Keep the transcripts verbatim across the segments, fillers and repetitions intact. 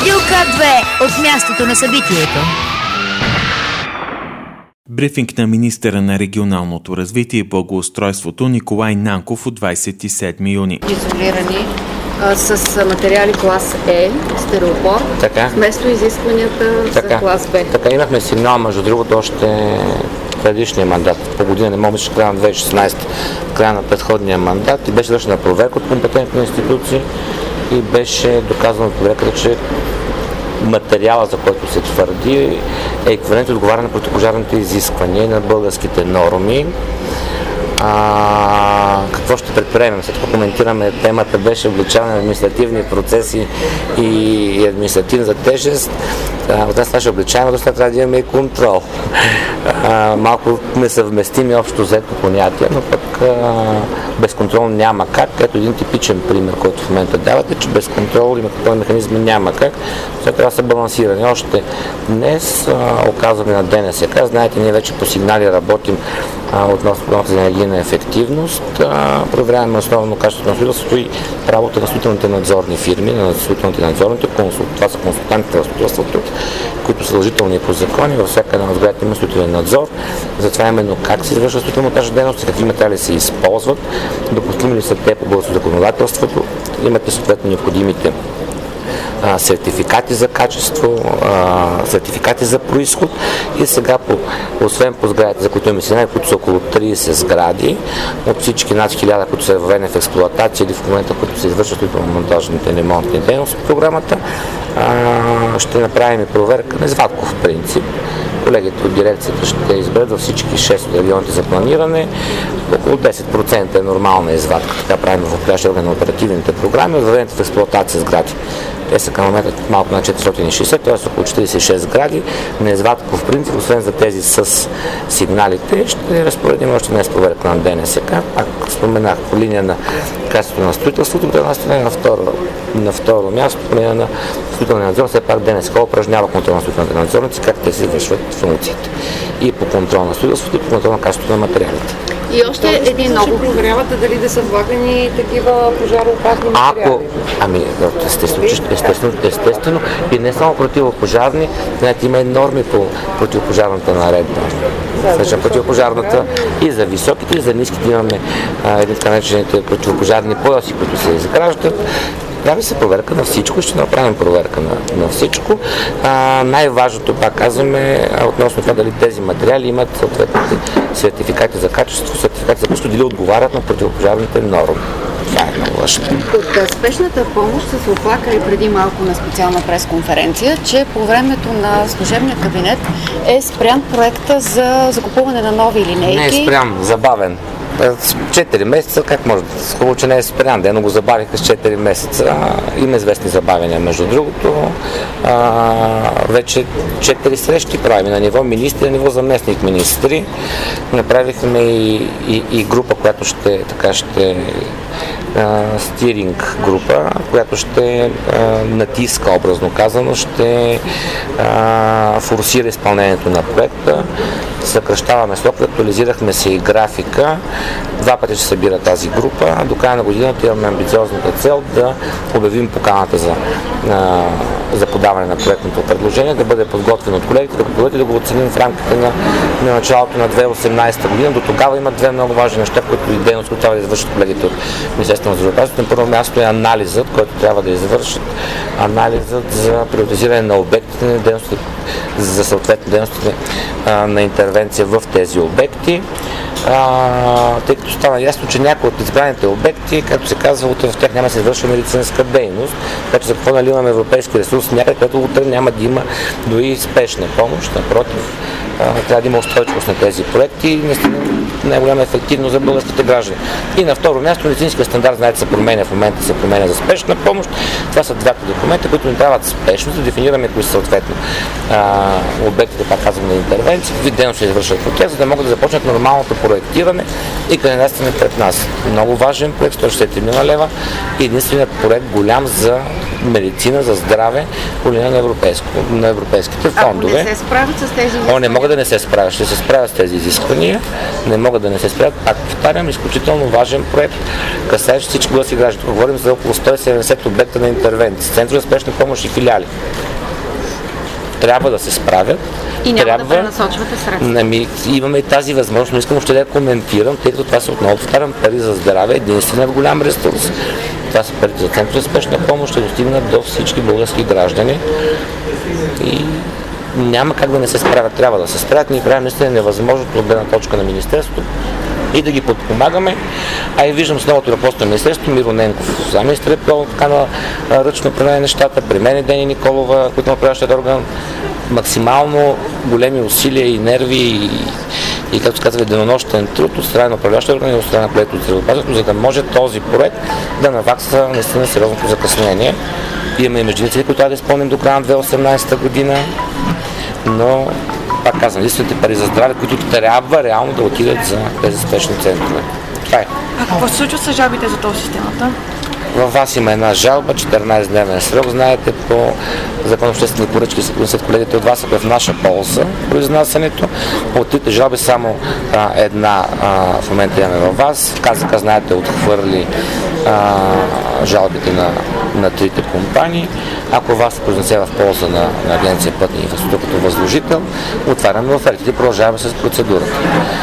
Радио К две от мястото на събитието. Брифинг на министъра на регионалното развитие и благоустройството Николай Нанков от двадесет и седми юни. Изолирани а, с материали клас Е, стереопор, така, вместо изискванията така, за клас Б. Така, имахме сигнал, между другото, още предишния мандат, по година, не мога, че края на две хиляди и шестнадесета, края на предходния мандат, и беше свършена проверка от компетентни институции и беше доказано от проверката, че материала, за който се твърди, е еквивалент и отговаря на противопожарните изисквания на българските норми. А, какво ще предприемем? След като коментираме темата, беше облегчаване на административни процеси и административна тежест. От нас това ще облегчаваме, до след трябва да имаме и контрол. А, малко несъвместими общо взето понятия, но пък а, без контрол няма как. Ето един типичен пример, който в момента давате, че без контрол и контролни механизми няма как. Сега трябва да са балансирани. Още днес а, оказваме на ДНСК. Знаете, ние вече по сигнали работим а, относно програмата за енергийна ефективност. А, проверяваме основно качеството на строителството и работа на строителните надзорни фирми, на строителните надзорните консултанти. Това са консултантите в строителството, които са задължителни по закони. Във всяка една от сградите има строителен надзор. Затова именно как се извършва строително-монтажна дейност, какви материали се използват, допустими ли са те по българското законодателството, имате съответно необходимите а, сертификати за качество, а, сертификати за происход и сега, по, освен по сградите, за които имаме сигнали, които са около тридесет сгради, от всички над хиляда, които са въведени в експлоатация или в момента, които се извършват строително-монтажните ремонтни дейности по програмата, а, ще направим и проверка на извадков принцип. Колегите от дирекцията ще изберат във всички шест регионите за планиране. Около десет процента е нормална извадка. Така правим в управляващия орган на оперативните програми. От въведените в експлоатация сгради. Те са към момента малко на четиристотин и шейсет, т.е. около четиридесет и шест сгради. На извадков принцип, освен за тези с сигналите, ще разпоредим още днес проверка на ДНСК. Пак споменах по линия на качеството на строителството, от една страна, на второ, на второ място, по линия на строителния надзор, все пак ДНСК упражнява контрол на строителните надзорници, как те се извършват функциите. И по контрол на строителството, и по контрол на качеството на материалите. И още един много... Ще проверявате дали да са влагани такива пожароопасни материали? Ако... Ами, естествено, естествено, естествено, и не само противопожарни, знаете, има и норми по противопожарната наредба. Също противопожарната и за високите, и за ниските имаме а, един така наречените противопожарни пояси, които се изграждат. Прави се проверка на всичко и ще направим проверка на, на всичко. А, най-важното, пак казваме, относно това дали тези материали имат съответните сертификати за качество, сертификати за происход, дали отговарят на противопожарните норми. Това е много важно. От спешната помощ са се оплакали преди малко на специална пресконференция, че по времето на служебния кабинет е спрян проекта за закупуване на нови линейки. Не е спрян, забавен. четири месеца, как може да се хубаво, че не е спрян, но го забавиха с четири месеца. Има известни забавения, между другото. А, вече четири срещи правим на ниво министри, на ниво заместник министри. Направихме и, и, и група, която ще, така ще а, стиринг група, която ще а, натиска, образно казано, ще а, форсира изпълнението на проекта. Съкращаваме срок, актуализирахме се и графика. Два пъти ще събира тази група. До края на годината имаме амбициозната цел да обявим поканата за, а, за подаване на проектното предложение, да бъде подготвено от колегите, да го подадат и да го оценим в рамките на, на началото на две хиляди и осемнадесета година. До тогава има две много важни неща, които и дейност, които трябва да извършат колегите от Министерството на здравеопазването. На първо място е анализът, който трябва да извършат. Анализът за приоритизиране на обектите на дейностите, за съответно дейностите а, на интервенция в тези обекти. А, тъй като стана ясно, че някои от избраните обекти, както се казва, утре в тях няма да се извършва медицинска дейност, така че за какво наливаме европейски ресурс някъде, където утре няма да има дори спешна помощ, напротив, а, трябва да има устойчивост на тези проекти и наистина най-голяма ефективност за българските граждани. И на второ място, медицинския стандарт, знаете, се променя, в момента се променя за спешна помощ. Това са двата документа, които ни трябват спешно, да дефинираме кои са съответно а, обектите, пак казвам, на интервенция, какви дейности се извършват по тях, за да могат да започнат нормалното проектиране и кандидатстване пред нас. Много важен проект, сто и шейсет милиона лева и единственият проект голям за медицина, за здраве по линия на, европейско, на европейските фондове. Ако не се справят с тези О, не мога да не се справят, ще се справят с тези изисквания, не могат да не се справят. Пак повтарям, изключително важен проект, касаещ всички български граждани. Говорим за около сто и седемдесет обекта на интервенции, центрове за спешна помощ и филиали. Трябва да се справят. И няма трябва, да пренасочвате средства. Нами, имаме и тази възможност, но искам още да я коментирам, тъй като това се отново повтарям, пари за здраве, единственият голям ресурс. Това са парите за център за спешна помощ, ще достигнат до всички български граждани и няма как да не се справят, трябва да се справят. Ние правим наистина невъзможното от гледна точка на Министерството и да ги подпомагаме. А и виждам с новото ръководство на Министерството, Миро Ненков, заместник е по така на ръчно управление на нещата, при мен е Дени Николова, които на управляващият орган, максимално големи усилия и нерви и, и както се казва, денонощен труд от страна на управляващия орган и от страна на което от здравеопазването, за да може този проект да навакса наистина сериозното закъснение. Имаме и междинци, които трябва да изпълним до края на две хиляди и осемнадесета година, но пак казвам, единствените пари за здраве, които трябва реално да отидат за тези спешни центрове. Това е. А какво се случва с жалбите за тол системата? Във вас има една жалба, четиринадесетдневен срок, знаете, по закон обществени поръчки се консултират колегите от вас, ако е в наша полза произнасянето. От трите жалби само а, една а, в момента имаме във вас. КЗК, знаете, отхвърли а, жалбите на, на трите компании. Ако вас се произнесе в полза на, на Агенция Пътна инфраструктура като възложител, отваряме офертите и продължаваме с процедурата.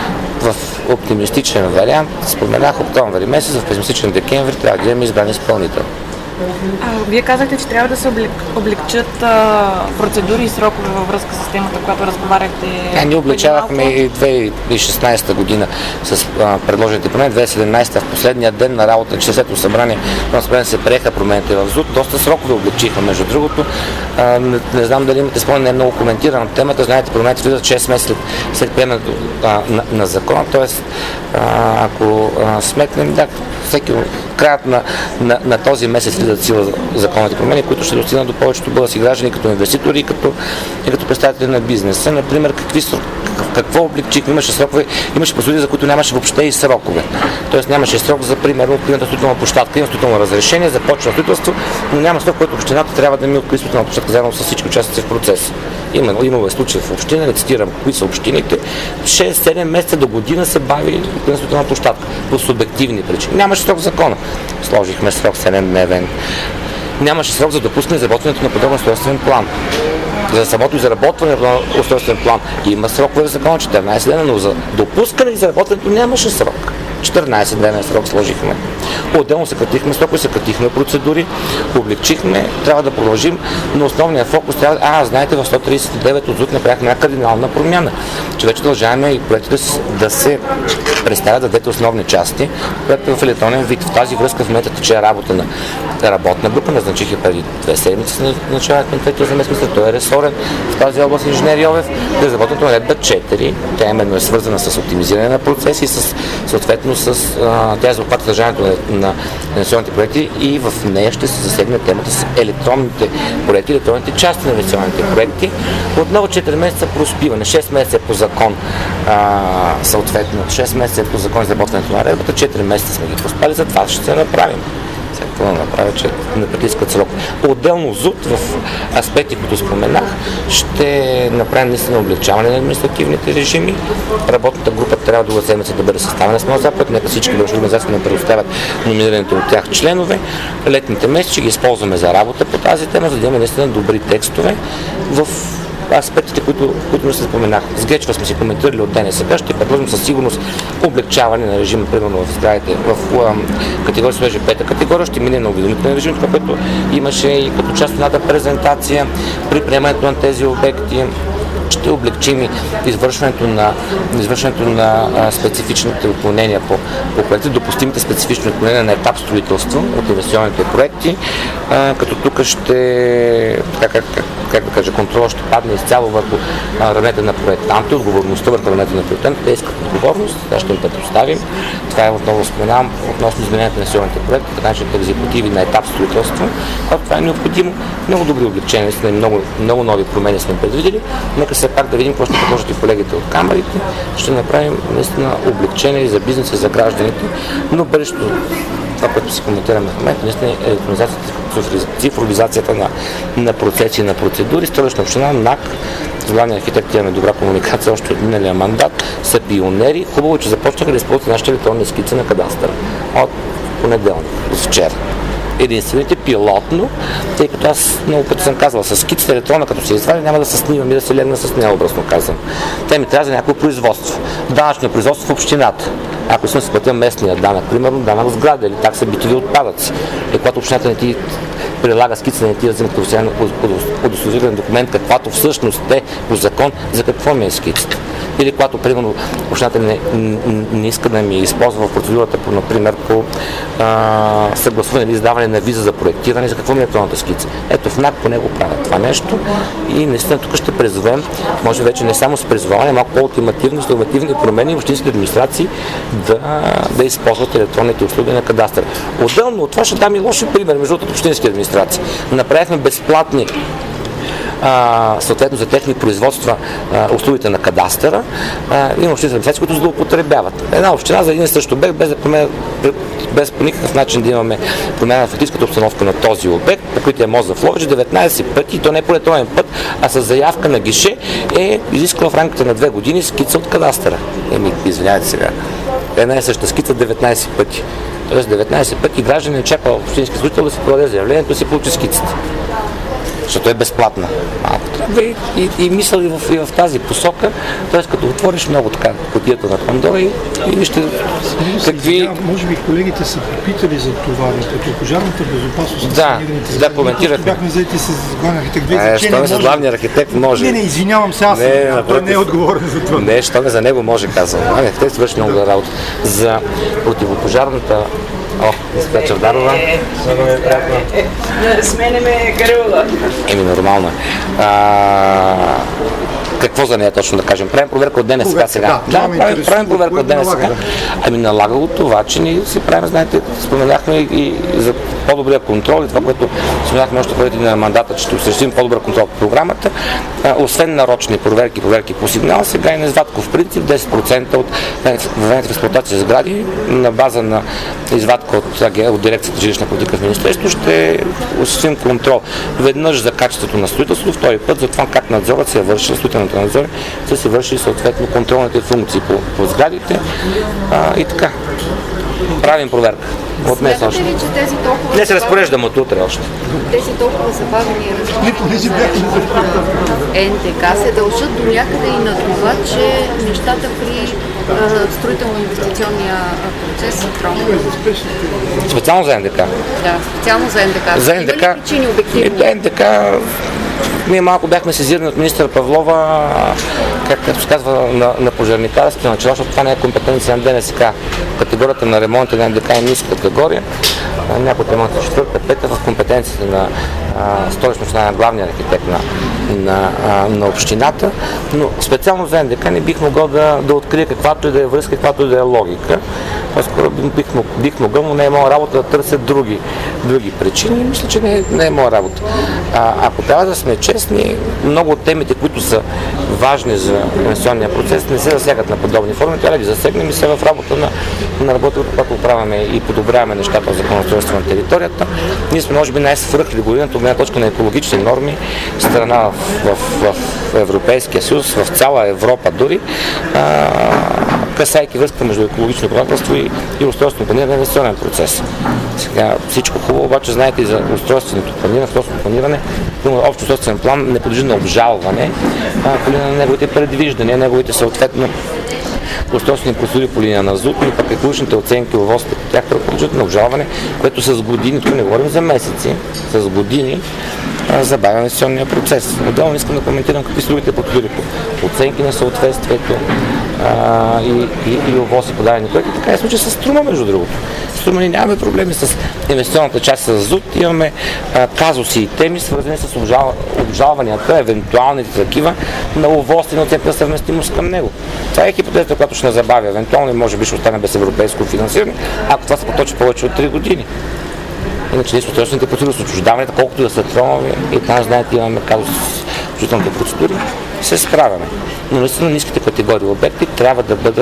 В оптимистичен вариант, споменах октомври месец, в песимистичен декември трябва да имаме избран изпълнител. А, вие казахте, че трябва да се облег, облегчат а, процедури и срокове във връзка с темата, която разговаряхте. А, ние облегчавахме и две хиляди и шестнадесета година с а, предложените промени. две хиляди и седемнадесета в последния ден на работа на четиридесетото събрание на събрание се приеха промените в ЗУТ. Доста срокове облегчиха, между другото. А, не, не знам дали имате спомен, не е много коментирана темата. Знаете, промените влизат шест месеца след, след приемането на, на закона. Тоест, а, ако а, сметнем, да, всеки краят на, на, на този месец влизат сила законните промени, които ще достигнат до повечето български граждани като инвеститори и като, и като представители на бизнеса. Например, какви какво облегчихме, имаше срокове, имаше процедури, за които нямаше въобще и срокове. Тоест нямаше срок за, примерно, откриването на строителна площадка, има строително разрешение, започва строителство, но няма срок, който общината трябва да ми открие строителна площадка заедно с всички участници в процеса. Именно, имало е случай в община, не цитирам кои са общините, шест-седем месеца до година се бави на строителна площадка по субективни причини. Нямаше срок в закона. Сложихме срок седемдневен. Нямаше срок за допускане и заработването на подобен устройствен план. За самото изработване на устройствен план има срокове в закона четиринадесет дена, но за допускане и заработването нямаше срок. четиринадесет дена срок сложихме. Отделно съкратихме срокове, съкратихме процедури, облегчихме, трябва да продължим, но основният фокус трябва да... А, знаете, в сто тридесет и девет от ЗУТ направихме една кардинална промяна, че вече дължаваме и проектите да се, да се представят за двете основни части, проектът в електронен вид. В тази връзка в момента тече работа на работна група, назначих и преди две седмици на началото на третия заместник, той е ресорен в тази област инженер Йовев, да разработването на наредба четири, тя именно е свързана с оптимизиране на процеси, с, съответно с а, тя за обхват държането на, на инвестиционните проекти и в нея ще се засегне темата с електронните проекти, електронните части на инвестиционните проекти. Отново четири месеца проспиване, шест месеца е по закон, а, съответно шест месеца е по закон за работването на наредбата, четири месеца сме ги проспали, за това ще се направим. Какво да направя, че не притискат срок. Отделно ЗУТ в аспекти, които споменах, ще направим наистина облегчаване на административните режими. Работната група трябва друга седмица да бъде съставена с моя заповед, нека всички браншови организации не предоставят номинираните от тях членове. Летните месеци ги използваме за работа по тази тема, за да имаме наистина добри текстове в аспектите, които, които не се споменах. С Гечва сме си коментирали от ден сега, ще предложим със сигурност облегчаване на режима, примерно в сградите, в ам, категория свежа пета категория, ще мине на уведомителен режим, това, което имаше и като част от едната презентация при приемането на тези обекти. Ще облегчим извършването на, извършването на а, специфичните отклонения по, по проекти, допустимите специфични отклонения на етап строителство от инвестиционните проекти, а, като тук ще, как, как, как, как да кажа, контрол ще падне изцяло върху равнете на проектанти, отговорността върху равнете на проектанти, те искат отговорност, да ще им предоставим. Това е отново споменавам относно изменението на инвестиционните проекти, така че екзекутиви на етап строителство, когато това е необходимо. Много добри облегчения, много, много нови промени сме предвидели. Нека все пак да видим какво ще предложат и колегите от камерите. Ще направим наистина облегчение и за бизнеса, и за гражданите, но бъдещето, това, което си коментираме в момента, наистина е електронизацията, цифровизацията на, на процеси и на процедури. Столична община, НАК, с главния архитект имаме добра комуникация още от миналия мандат, са пионери. Хубаво, че започнаха да използват нашите електронни скици на кадастъра от понеделник, от вчера. Единствените пилотно, тъй като аз много пъти съм казвал, с скицата електрона, като се извади, няма да се снимам и да се легна с нея, образно казвам. Те ми трябва за някакво производство. Данъчно производство в общината. Ако съм си платил местния данък, примерно данък сграда или такса битови отпадъци, и когато общината не ти прилага скица, не ти да взема официално удостоверителен документ, каквато всъщност е по закон, за какво ми е скицата. Или когато, примерно, общината не, не, не иска да ми използва в процедурата, по, например, по а, съгласуване или издаване на виза за проектиране, за какво ми е електронната скица. Ето в НАК по него правят това нещо и наистина тук ще призовем, може вече не само с призоваване, малко по-ултимативни, с нормативни промени в общинските администрации да, да използват електронните услуги на кадастъра. Отделно от това ще дам и лоши пример между другото общински администрации. Направихме безплатни А, съответно за техни производства а, услугите на кадастъра, а, има общински администрации, които злоупотребяват. Една община за един и същ обект, без, да променя, без по никакъв начин да имаме промяна в фактическата обстановка на този обект, покрития мост в Ловеч деветнайсет пъти, и то не по електронен път, а с заявка на гише е изискала в рамките на две години скица от кадастъра. Еми, извинявайте сега. Една и съща скица деветнайсет пъти. Тоест деветнайсет пъти гражданин чака общински служител да си подаде заявлението, да си получи скицата. Защото е безплатна. Малко трябва и, и, и мисъл и в, и в тази посока, т.е. като отвориш много така кутията на Пандора и, и вижте какви... Да, може би колегите са попитали за това, като пожарната безопасност. Да, да, коментирахме. Бяхме заети с главния архитект. Е, що не за главния архитект може? Не, не, извинявам се, аз не, съм, той не е отговорен за това. Не, що не за него може, казвам. Главният архитект свърши много да работа. За противопожарната... О, Искра Чавдарова. Много е приятно. Сменяме Гарула. Еми, нормално е. Какво за нея точно да кажем? Правим проверка от ДНСК сега. Да, да правим, правим проверка от ДНСК. Ами налагало това, че ние си правим, знаете, споменахме и за по-добрия контрол и това, което споменахме още преди на мандата, че ще осъществим по-добър контрол по програмата. А, освен нарочни проверки, проверки по сигнал, сега и неизвадков принцип, десет процента от въведените в експлоатация сгради на база на извадка от, от дирекцията жилищна политика в Министерството ще осъществим контрол веднъж за качеството на строителството, втори път за това как надзорът се е вършил, строителните надзори са се вършили съответно контролните функции по, по сградите а, и така. Правим проверка. От днес още. Смятате ли, че тези толкова... Не се разпореждам от утре още. Тези толкова забавени разходи на Н Д К се дължат до някъде и на това, че нещата при строително-инвестиционния процес са тромни. Специално за Н Д К? Да, специално за Н Д К. За Н Д К. Има ли причини обективни? Н Д К, ние малко бяхме сезирани от министър Павлова, как, както се казва, на, на пожарникарски начала, защото това не е компетенция на ДНСК. Категорията на ремонта на Н Д К е ниска категория. Някои от ремонта четвърта, пета в компетенцията на столична община, на главния архитект на, на, а, на общината, но специално за Н Д К не бих могъл да, да открия каквато и да е връзка, каквато и да е логика. По-скоро бих, бих могъл, но не е моя работа да търся други, други причини и мисля, че не, не е моя работа. А, ако трябва да сме честни, много от темите, които са важни за инвестиционния процес, не се засягат на подобни форми, трябва да ги засегнем и се в работа на, на работа, когато оправяме и подобряваме нещата в законодателство на територията. Ние сме може би най-свръхрегулираната от гледна точка на екологични норми страна в, в, в Европейския съюз, в цяла Европа дори, а, касайки връзката между екологично законодателство и, и устройствено планиране на инвестиционен процес. Сега всичко хубаво, обаче знаете и за устройственото планиране, устройственото планиране, общо устройствен план не подлежи на обжалване а, по линия на неговите предвиждания, неговите съответно устройствени процедури по линия на ЗУТ, но пък екологичните оценки, увозите по тях подлежат на обжалване, което с години, тук не говорим за месеци, с години забавя инвестиционния процес. Отделно искам да коментирам какви са другите процедури по оценки на съответствието а, и, и, и ОВОС и подадени проекти. Така е случай с Струма, между другото. Струма ни нямаме проблеми с инвестиционната част с ЗУТ, имаме а, казуси и теми, свързани с обжал, обжалванията, евентуалните такива на ОВОС и на оценка на съвместимост към него. Това е хипотезата, която ще не забавя. Евентуално и може би ще остане без европейско финансиране, ако това се поточи повече от три години. Иначе ние с устройствените процедури, с отчуждаването, колкото да са тромови, и там, знаете, имаме казус с отчуждителните процедури, се справяме. Но наистина ниските категории обекти трябва да бъдат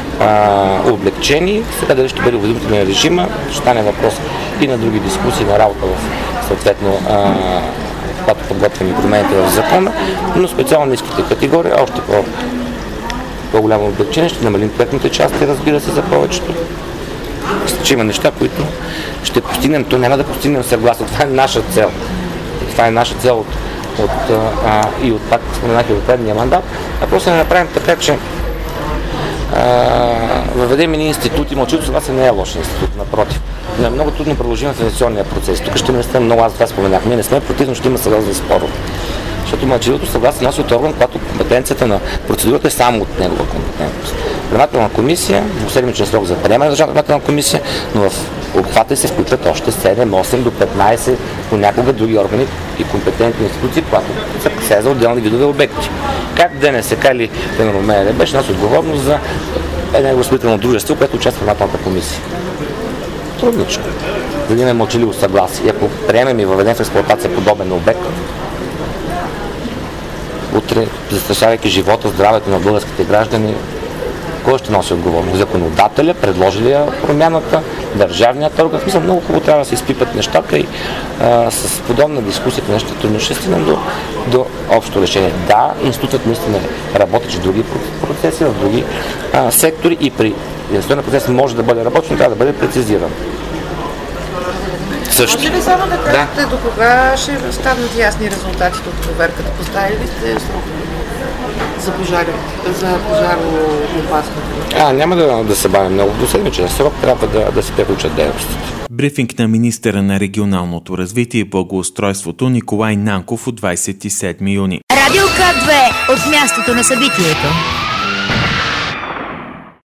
а, облегчени. Сега дали ще бъде уведомителен режима, ще стане въпрос и на други дискусии, на работа в съответно а, когато подготвим промените в закона, но специално ниските категории, още по- по-голямо облегчение, ще намалим проектните части, разбира се, за повечето. Мисля, че има неща, които ще постигнем, то няма да постигнем съгласно. Това е наша цел. Това е наша цел от, от, а, и от пак споменах и от предния мандат, а просто да направим така, че въведем едни институти, мълчалото съгласие не е лош институт, напротив. Но е много трудно продължим в инвестиционния процес. Тук ще не сме много, аз това споменах. Ние не сме против, но ще има сериозни спорове. Защото мълчаливото съгласие носи от орган, когато компетенцията на процедурата е само от негова компетентност. Приемателна комисия, двуседмичен срок за приемане на държавната приемателна комисия, но в обхвата се включват още седем, осем до петнайсет понякога други органи и компетентни институции, когато се касае за отделни видове обекти. Как ДНСК или примерно МРРБ беше носи отговорност за едно разпределително дружество, което участва в приемателната комисия. Трудничко. За да имаме мълчаливо съгласие. И ако приемем и въведем в експлоатация подобен обект, утре, застрашавайки живота, здравето на българските граждани, кой ще носи отговорност? Законодателя, предложилия промяната, държавният орган. В смисъл, много хубаво трябва да се изпипат нещата и а, с подобна дискусия нещо трудно ще стигнем до, до общо решение. Да, институтът наистина работи в други процеси, в други а, сектори и при инвестиционен процес може да бъде работен, но трябва да бъде прецизиран. Също. Може ли само да кажете да. До кога ще станат ясни резултатите от проверката? Поставили ли сте срок за пожари, за пожароопасност? А, няма да, да се бавим много. До седмичен срок трябва да, да се приключат дейностите. Брифинг на министъра на регионалното развитие и благоустройството Николай Нанков от двайсет и седми юни. Радио К две от мястото на събитието.